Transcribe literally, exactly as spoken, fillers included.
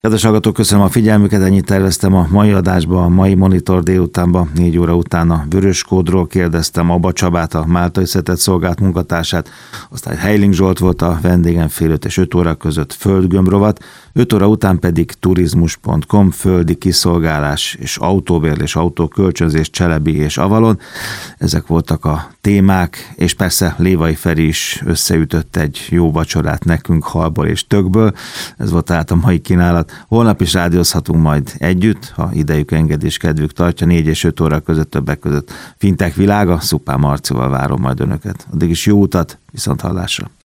Kedves hallgatók, köszönöm a figyelmüket, ennyit terveztem a mai adásba, a mai Monitor délutánban, négy óra után a Vöröskódról kérdeztem Aba Csabát, a Máltai Szeretett Szolgálat munkatársát, aztán Heiling Zsolt volt a vendégem fél öt és öt óra között Földgömb-rovat, öt óra után pedig turizmus pont com, földi kiszolgálás és autóbérlés, autókölcsönzés Cselebi és Avalon. Ezek voltak a témák, és persze Lévai Feri is összeütött egy jó vacsorát nekünk halból és tökből. Ez volt tehát a mai kínálat. Holnap is rádiózhatunk majd együtt, ha idejük, engedés, kedvük tartja, négy és öt óra között, többek között Fintech világa, Szupán Marcival várom majd önöket. Addig is jó utat, viszont hallásra.